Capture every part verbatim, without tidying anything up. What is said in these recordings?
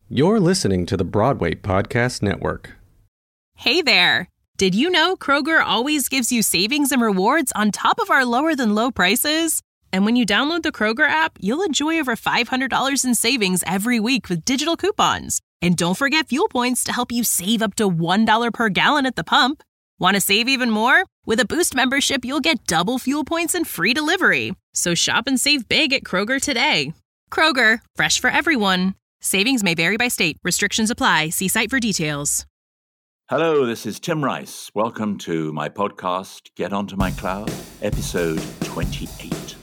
You're listening to the Broadway Podcast Network. Hey there! Did you know Kroger always gives you savings and rewards on top of our lower-than-low prices? And when you download the Kroger app, you'll enjoy over five hundred dollars in savings every week with digital coupons. And don't forget fuel points to help you save up to one dollar per gallon at the pump. Want to save even more? With a Boost membership, you'll get double fuel points and free delivery. So shop and save big at Kroger today. Kroger, fresh for everyone. Savings may vary by state. Restrictions apply. See site for details. Hello, this is Tim Rice. Welcome to my podcast, Get Onto My Cloud, episode twenty-eight.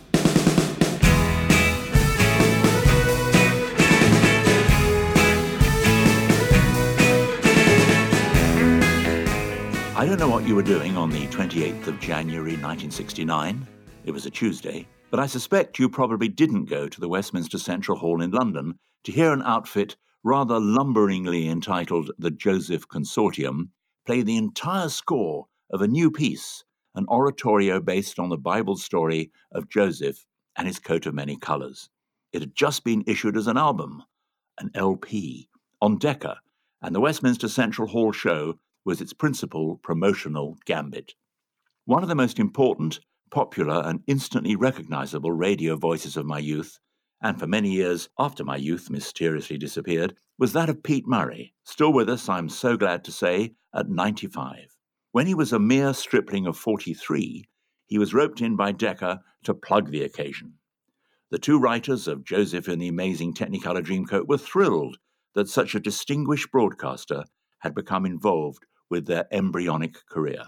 I don't know what you were doing on the twenty-eighth of January nineteen sixty-nine. It was a Tuesday. But I suspect you probably didn't go to the Westminster Central Hall in London to hear an outfit rather lumberingly entitled The Joseph Consortium play the entire score of a new piece, an oratorio based on the Bible story of Joseph and his coat of many colours. It had just been issued as an album, an L P, on Decca, and the Westminster Central Hall show was its principal promotional gambit. One of the most important, popular and instantly recognisable radio voices of my youth, and for many years after my youth mysteriously disappeared, was that of Pete Murray, still with us, I'm so glad to say, at ninety-five. When he was a mere stripling of forty-three, he was roped in by Decca to plug the occasion. The two writers of Joseph and the Amazing Technicolor Dreamcoat were thrilled that such a distinguished broadcaster had become involved with their embryonic career.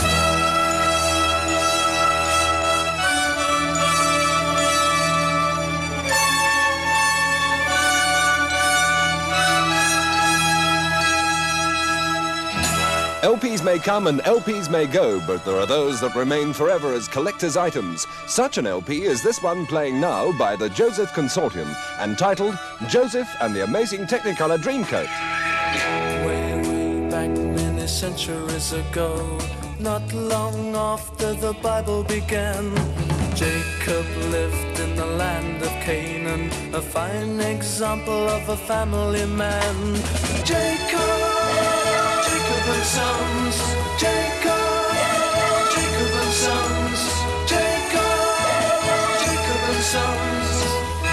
L Ps may come and L Ps may go, but there are those that remain forever as collector's items. Such an L P is this one playing now by the Joseph Consortium, entitled Joseph and the Amazing Technicolor Dreamcoat. Way, way back many centuries ago, not long after the Bible began, Jacob lived in the land of Canaan, a fine example of a family man. Jacob! Jacob and Sons, Jacob, Jacob and Sons, Jacob, Jacob and Sons,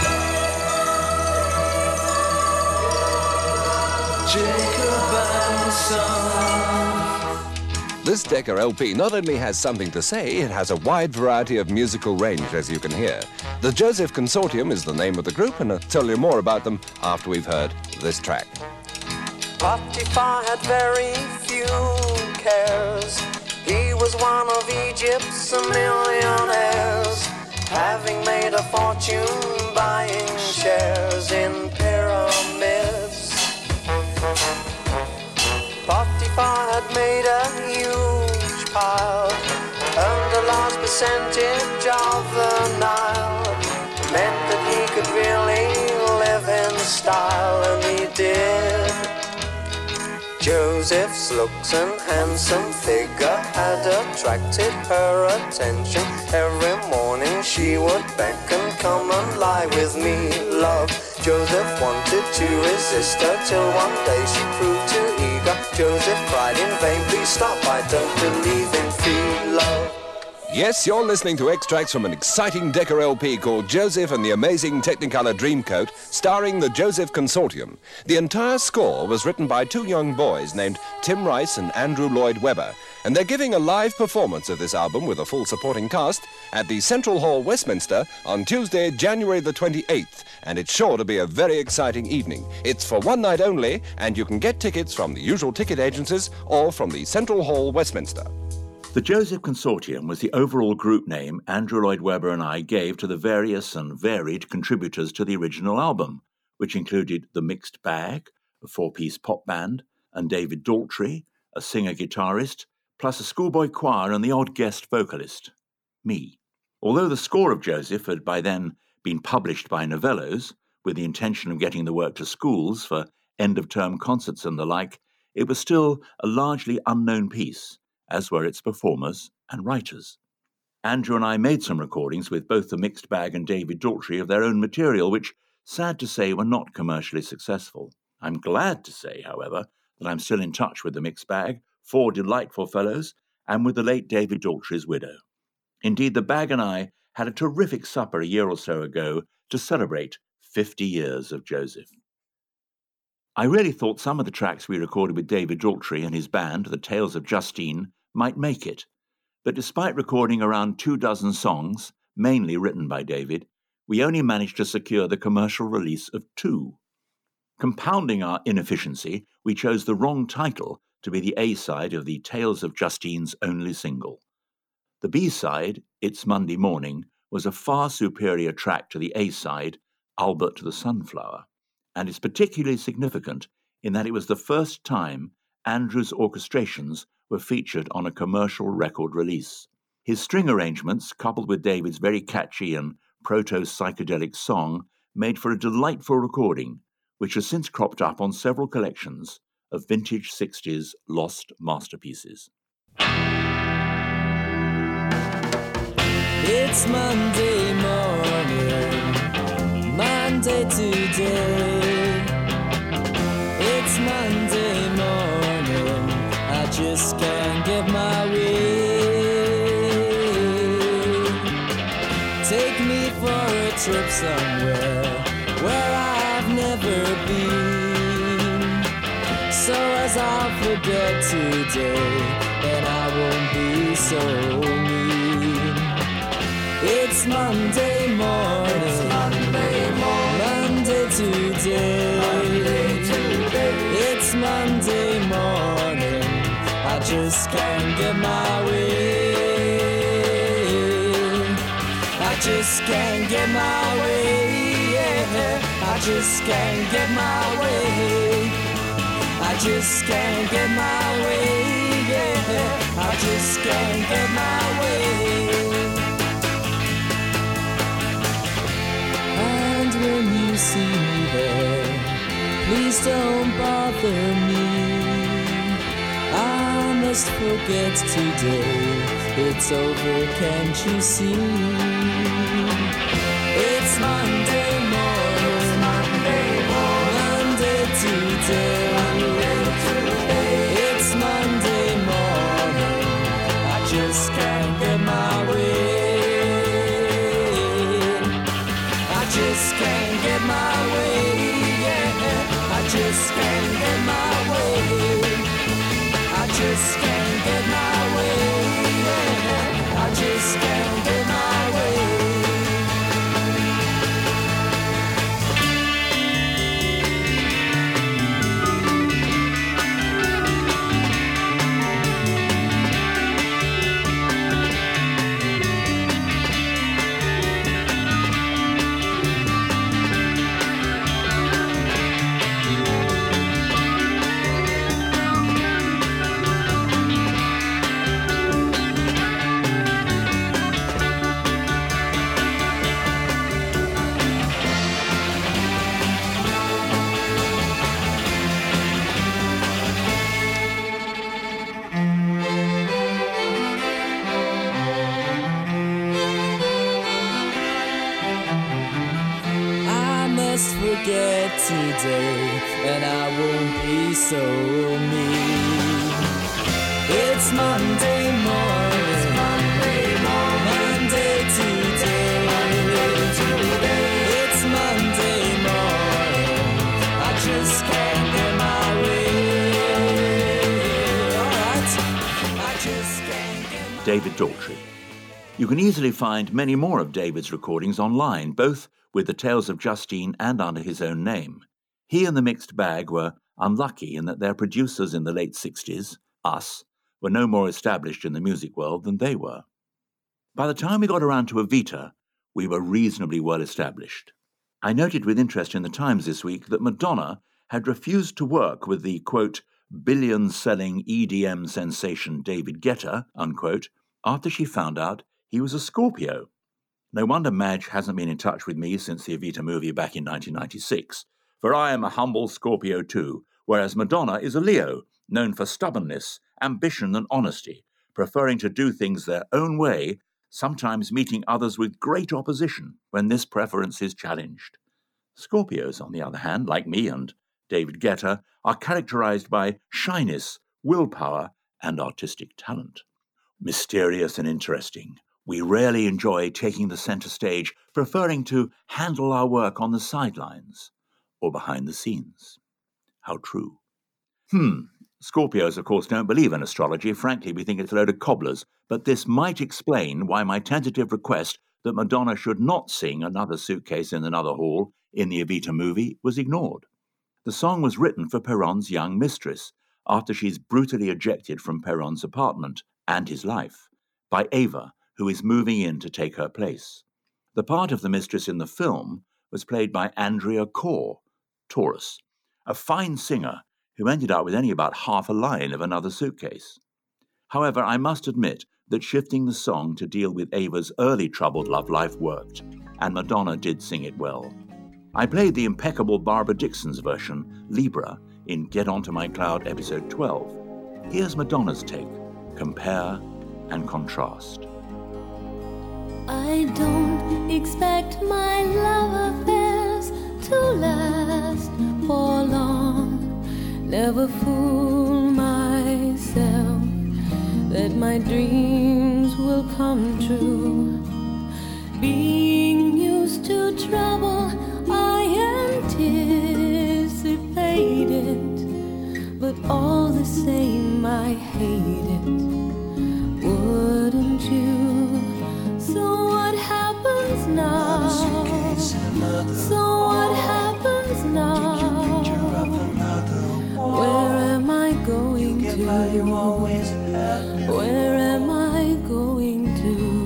Jacob and Sons. This Decca L P not only has something to say, it has a wide variety of musical range, as you can hear. The Joseph Consortium is the name of the group, and I'll tell you more about them after we've heard this track. Potiphar had very few cares. He was one of Egypt's millionaires, having made a fortune buying shares in pyramids. Potiphar had made a huge pile, earned a large percentage of the Nile, meant that he could really live in style, and he did. Joseph's looks and handsome figure had attracted her attention. Every morning she would beckon, come and lie with me, love. Joseph wanted to resist her till one day she proved too eager. Joseph cried in vain, please stop, I don't believe in free love. Yes, you're listening to extracts from an exciting Decca L P called Joseph and the Amazing Technicolor Dreamcoat, starring the Joseph Consortium. The entire score was written by two young boys named Tim Rice and Andrew Lloyd Webber, and they're giving a live performance of this album with a full supporting cast at the Central Hall, Westminster, on Tuesday, January the twenty-eighth, and it's sure to be a very exciting evening. It's for one night only, and you can get tickets from the usual ticket agencies or from the Central Hall, Westminster. The Joseph Consortium was the overall group name Andrew Lloyd Webber and I gave to the various and varied contributors to the original album, which included The Mixed Bag, a four-piece pop band, and David Daltrey, a singer-guitarist, plus a schoolboy choir and the odd guest vocalist, me. Although the score of Joseph had by then been published by Novellos, with the intention of getting the work to schools for end-of-term concerts and the like, it was still a largely unknown piece, as were its performers and writers. Andrew and I made some recordings with both the Mixed Bag and David Daltrey of their own material, which, sad to say, were not commercially successful. I'm glad to say, however, that I'm still in touch with the mixed bag, four delightful fellows, and with the late David Daltrey's widow. Indeed, the bag and I had a terrific supper a year or so ago to celebrate fifty years of Joseph. I really thought some of the tracks we recorded with David Daltrey and his band, The Tales of Justine, might make it. But despite recording around two dozen songs, mainly written by David, we only managed to secure the commercial release of two. Compounding our inefficiency, we chose the wrong title to be the A-side of the Tales of Justine's only single. The B-side, It's Monday Morning, was a far superior track to the A-side, Albert the Sunflower, and is particularly significant in that it was the first time Andrew's orchestrations were featured on a commercial record release. His string arrangements, coupled with David's very catchy and proto-psychedelic song, made for a delightful recording, which has since cropped up on several collections of vintage sixties lost masterpieces. It's Monday morning, Monday today. It's Monday morning, I just can't get my way. Take me for a trip somewhere where I've never been, so as I'll forget today, and I won't be so mean. It's Monday morning, it's Monday morning, Monday today. Monday today. It's Monday morning, I just can't get my way. I just can't get my way, yeah. I just can't get my way. I just can't get my way, yeah. I just can't get my way. And when you see me there, please don't bother me. I must forget today, it's over, can't you see? It's Monday morning, Monday morning, Monday today. Monday today. It's Monday morning, I just can't get my way. I just can't get my way, yeah. I just can't get my way. I just can't get my way, yeah. I just can't get my way. Forget today, and I won't be so mean. It's Monday morning, it's Monday morning, Monday today. Monday today. It's Monday morning, I just can't get my way. All right, I just can't get my way. David Daltrey. You can easily find many more of David's recordings online, both with the Tales of Justine and under his own name. He and the Mixed Bag were unlucky in that their producers in the late sixties, us, were no more established in the music world than they were. By the time we got around to Evita, we were reasonably well established. I noted with interest in the Times this week that Madonna had refused to work with the, quote, billion-selling E D M sensation David Guetta, unquote, after she found out he was a Scorpio. No wonder Madge hasn't been in touch with me since the Evita movie back in nineteen ninety-six, for I am a humble Scorpio too, whereas Madonna is a Leo, known for stubbornness, ambition and honesty, preferring to do things their own way, sometimes meeting others with great opposition when this preference is challenged. Scorpios, on the other hand, like me and David Guetta, are characterized by shyness, willpower, and artistic talent. Mysterious and interesting, we rarely enjoy taking the center stage, preferring to handle our work on the sidelines or behind the scenes. How true. Hmm. Scorpios, of course, don't believe in astrology. Frankly, we think it's a load of cobblers. But this might explain why my tentative request that Madonna should not sing Another Suitcase in Another Hall in the Evita movie was ignored. The song was written for Perron's young mistress after she's brutally ejected from Perron's apartment and his life by Ava, who is moving in to take her place. The part of the mistress in the film was played by Andrea Corr, Taurus, a fine singer who ended up with only about half a line of Another Suitcase. However, I must admit that shifting the song to deal with Ava's early troubled love life worked, and Madonna did sing it well. I played the impeccable Barbara Dixon's version, Libra, in Get Onto My Cloud episode twelve. Here's Madonna's take, Compare and Contrast. I don't expect my love affairs to last for long. Never fool myself that my dreams will come true. Being used to trouble, I anticipate it, but all the same I hate it. Wouldn't you? So what happens now? So what happens now? Where am I going to? Where am I going to?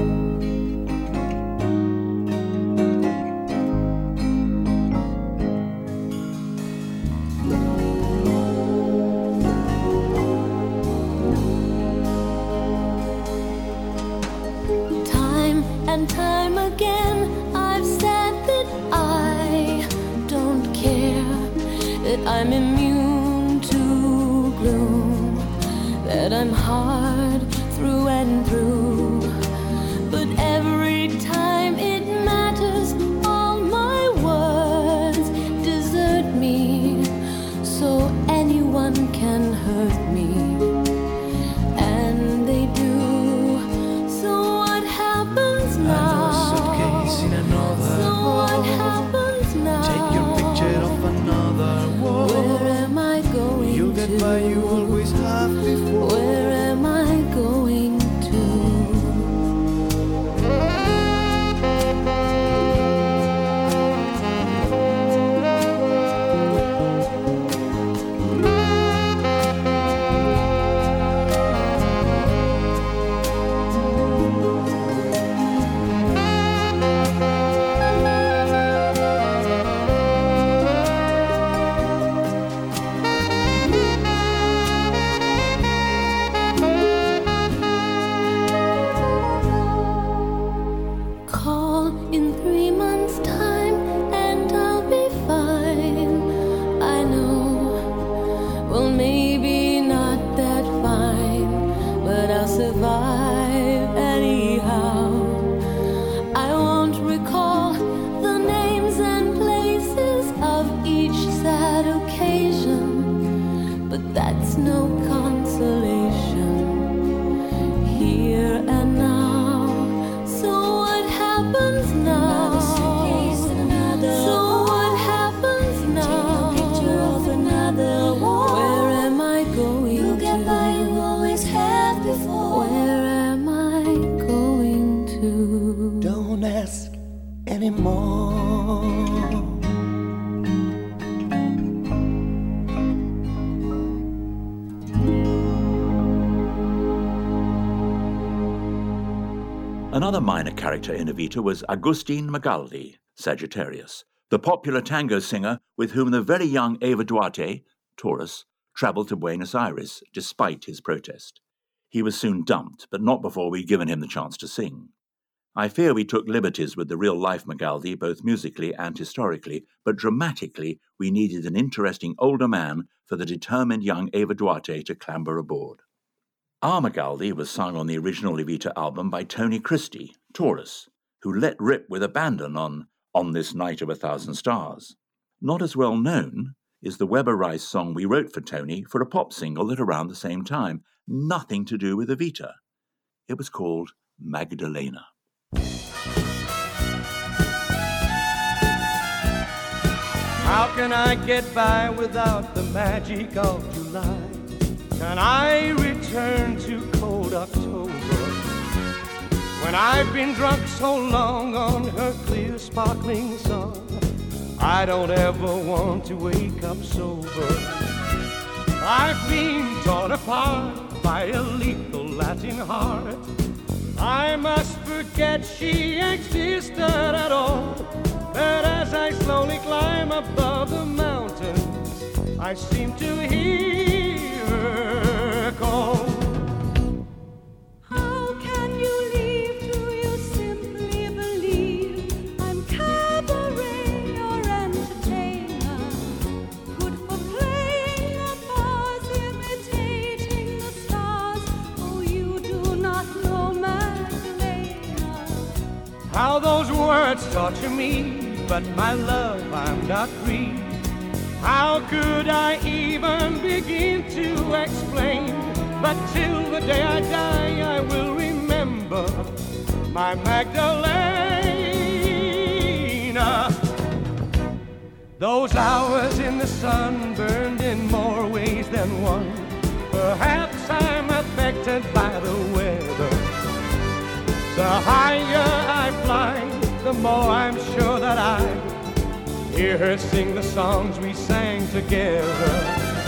Time and time again I've said that I don't care, that I'm immune to gloom, that I'm hard through and through. But every time it matters, all my words desert me, so anyone can hurt me, and they do. So what happens now? Suitcase in another So what world. happens now? Take your picture of another world. Where am I going You'll to? get by, you always have before. Where am I going to? Call in three months' time and I'll be fine. I know, well, maybe not that fine, but I'll survive anyhow. I won't recall the names and places of each sad occasion, but that's no consolation here and now. So what happens now? So what happens now? Take a picture of another wall. Where am I going you to? Get by, you always have before. Where am I going to? Don't ask anymore. Another minor character in Evita was Agustin Magaldi, Sagittarius, the popular tango singer with whom the very young Eva Duarte, Taurus, travelled to Buenos Aires despite his protest. He was soon dumped, but not before we'd given him the chance to sing. I fear we took liberties with the real-life Magaldi, both musically and historically, but dramatically we needed an interesting older man for the determined young Eva Duarte to clamber aboard. Our Magaldi was sung on the original Evita album by Tony Christie, Taurus, who let rip with abandon on On This Night of a Thousand Stars. Not as well known, is the Weber Rice song we wrote for Tony for a pop single at around the same time, nothing to do with Evita. It was called Magdalena. How can I get by without the magic of July? Can I return to cold October? When I've been drunk so long on her clear sparkling sun, I don't ever want to wake up sober. I've been torn apart by a lethal Latin heart. I must forget she existed at all. But as I slowly climb above the mountains, I seem to hear her call. How can you leave? Do you simply believe I'm cabaret or entertainer? Good for playing a farce, imitating the stars. Oh, you do not know Magdalena. How those words torture me, but my love, I'm not free. How could I even begin to explain? But till the day I die, I will remember my Magdalena. Those hours in the sun burned in more ways than one. Perhaps I'm affected by the weather. The higher I fly, the more I'm sure that I hear her sing the songs we sang together.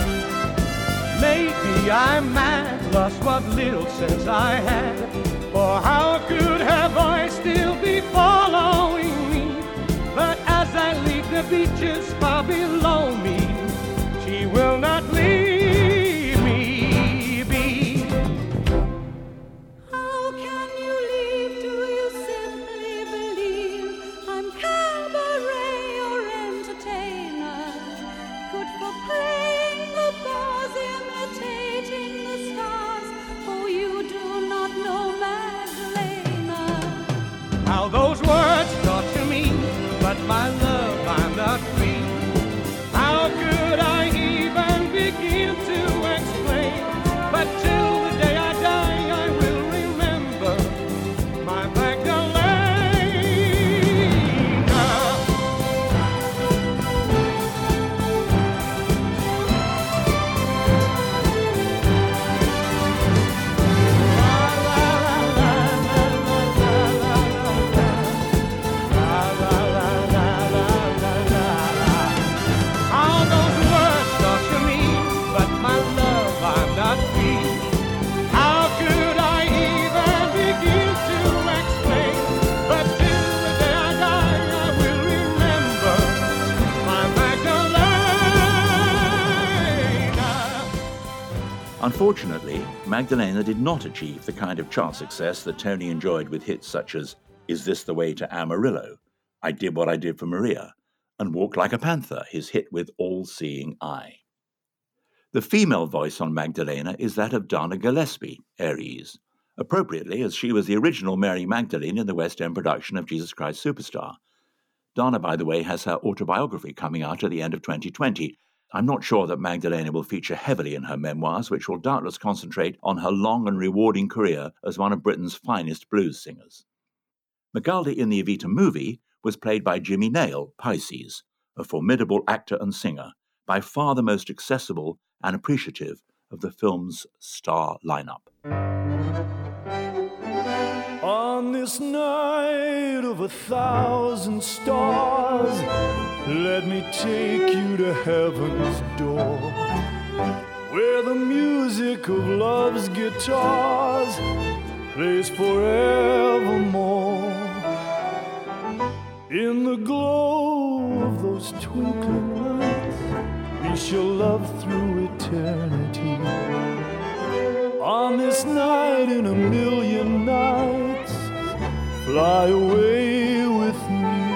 Maybe I'm mad, lost what little sense I had, for how could her voice still be following me? But as I leave the beaches far below me, she will not leave me be. How can you leave? Do you simply believe I'm cabaret or entertainer? Good for playing the bars, imitating the stars. Oh, you do not know Magdalena. How those words torture me, but my love, I'm not free. How could I even begin to explain? But till the day I die, I will remember my Magdalena. How those words torture me, but my love, I'm not free. How could I even begin to explain? But till the day I die, I will remember my Magdalena. Unfortunately, Magdalena did not achieve the kind of chart success that Tony enjoyed with hits such as Is This the Way to Amarillo, I Did What I Did for Maria, and Walk Like a Panther, his hit with All-Seeing Eye. The female voice on Magdalena is that of Dana Gillespie, Aries, appropriately as she was the original Mary Magdalene in the West End production of Jesus Christ Superstar. Dana, by the way, has her autobiography coming out at the end of twenty twenty. I'm not sure that Magdalena will feature heavily in her memoirs, which will doubtless concentrate on her long and rewarding career as one of Britain's finest blues singers. Magaldi in the Evita movie was played by Jimmy Nail, Pisces, a formidable actor and singer, by far the most accessible and appreciative of the film's star lineup. On this night of a thousand stars, let me take you to heaven's door, where the music of love's guitars plays forevermore. In the glow of those twinkling lights, we shall love through eternity. On this night in a million nights, fly away with me.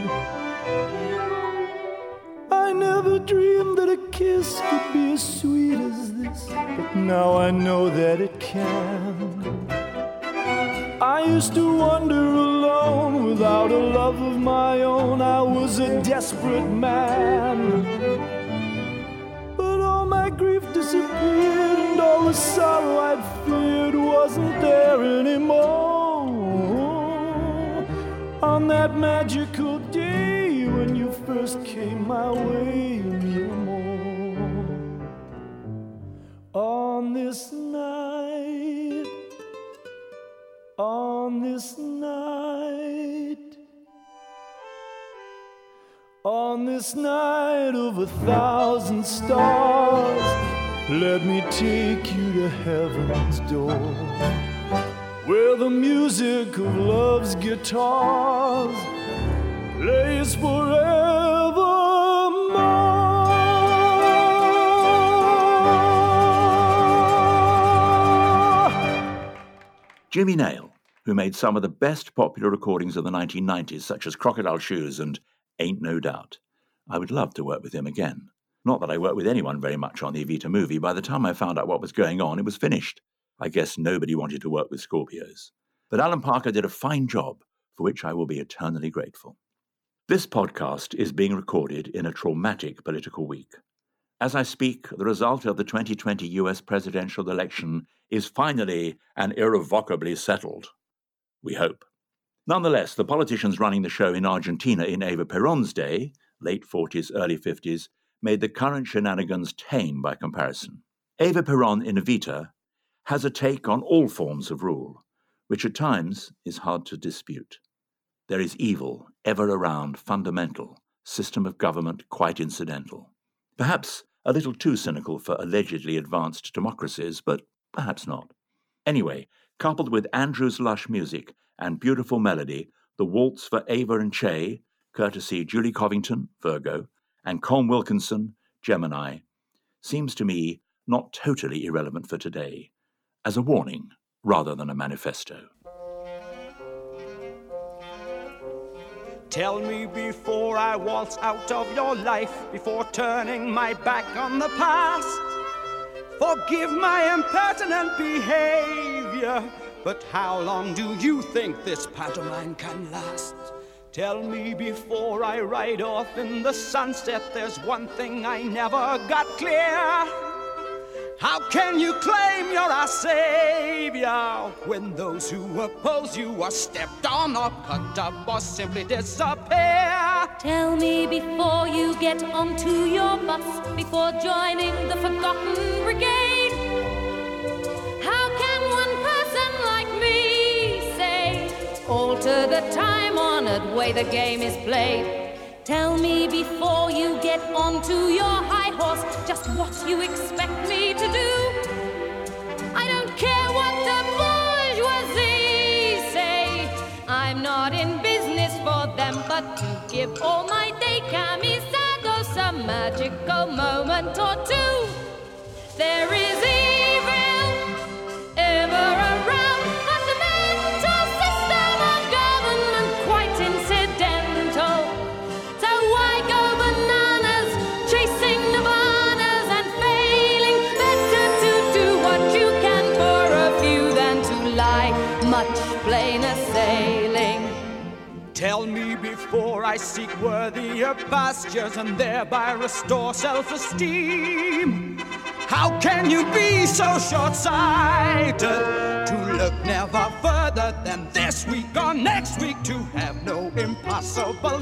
I never dreamed that a kiss could be as sweet as this, but now I know that it can. I used to wander alone without a love of my own. I was a desperate man. my grief disappeared, and all the sorrow I'd feared wasn't there anymore. On that magical day when you first came my way, no more. On this night, on this night, on this night of a thousand stars, let me take you to heaven's door, where the music of love's guitars plays forevermore. Jimmy Nail, who made some of the best popular recordings of the nineteen nineties, such as Crocodile Shoes and Ain't No Doubt. I would love to work with him again. Not that I worked with anyone very much on the Evita movie. By the time I found out what was going on, it was finished. I guess nobody wanted to work with Scorpios. But Alan Parker did a fine job, for which I will be eternally grateful. This podcast is being recorded in a traumatic political week. As I speak, the result of the twenty twenty U S presidential election is finally and irrevocably settled. We hope. Nonetheless, the politicians running the show in Argentina in Eva Perón's day, late forties, early fifties, made the current shenanigans tame by comparison. Eva Perón in Evita has a take on all forms of rule, which at times is hard to dispute. There is evil ever around, fundamental, system of government quite incidental. Perhaps a little too cynical for allegedly advanced democracies, but perhaps not. Anyway, coupled with Andrew's lush music and beautiful melody, the Waltz for Ava and Che, courtesy Julie Covington, Virgo, and Colm Wilkinson, Gemini, seems to me not totally irrelevant for today, as a warning rather than a manifesto. Tell me before I waltz out of your life, before turning my back on the past. Forgive my impertinent behavior, but how long do you think this pantomime can last? Tell me before I ride off in the sunset, there's one thing I never got clear. How can you claim you're our savior when those who oppose you are stepped on or cut up or simply disappear? Tell me before you get onto your bus, before joining the forgotten brigade, how can one person like me say, alter the time-honored way the game is played? Tell me before you get onto your high horse just what you expect me to do. I don't care what the bourgeoisie say. I'm not in business for them, but to give all my day camisados a magical moment or two. There is evil ever around, but the mental system of government quite incidental. So why go bananas, chasing nirvanas and failing? Better to do what you can for a few than to lie, much plainer sailing. Tell me before I seek worthier pastures and thereby restore self-esteem. How can you be so short-sighted to look never further than this week or next week, to have no impossible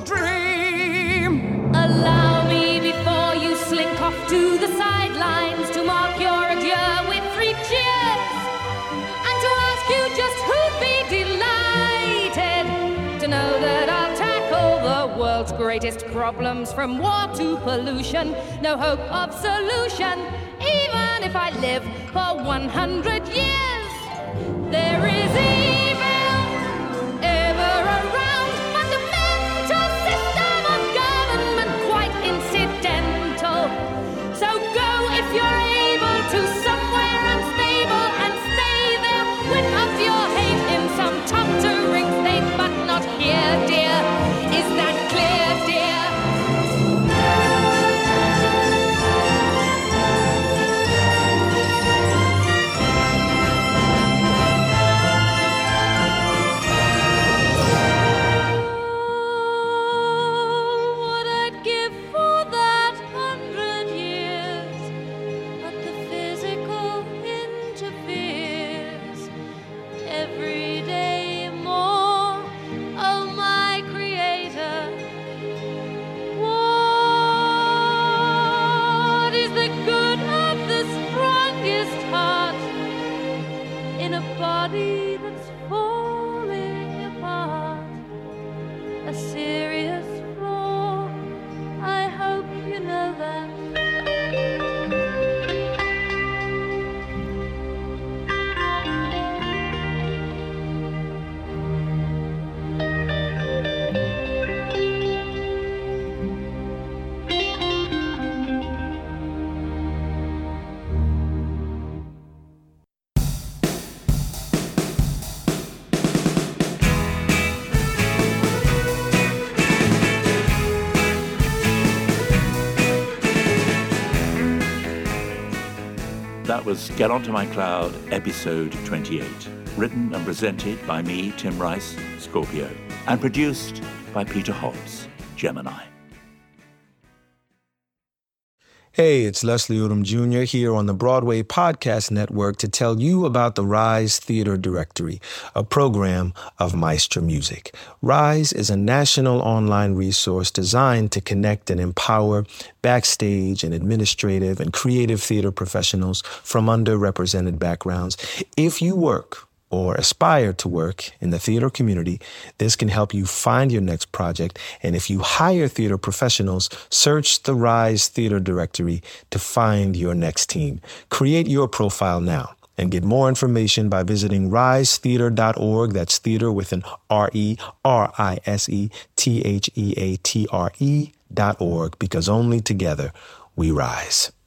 dream? Allow me before you slink off to the sidelines to mark your adieu with three cheers, and to ask you just who'd be delighted to know that I'll tackle the world's greatest problems, from war to pollution, no hope of solution, even if I live for one hundred years. There is evil ever around, but the mental system of government quite incidental. So go if you're able to somewhere unstable and stay there. Whip up your hate in some tottering state, but not here, dear. Is that clear, dear? that was Get Onto My Cloud, episode twenty-eight. Written and presented by me, Tim Rice, Scorpio. And produced by Peter Hobbs, Gemini. Hey, it's Leslie Odom Junior here on the Broadway Podcast Network to tell you about the Rise Theater Directory, a program of Maestro Music. Rise is a national online resource designed to connect and empower backstage and administrative and creative theater professionals from underrepresented backgrounds. If you work or aspire to work in the theater community, this can help you find your next project. And if you hire theater professionals, search the Rise Theater Directory to find your next team. Create your profile now and get more information by visiting rise theater dot org. That's theater with an R E R I S E T H E A T R E dot org, because only together we rise.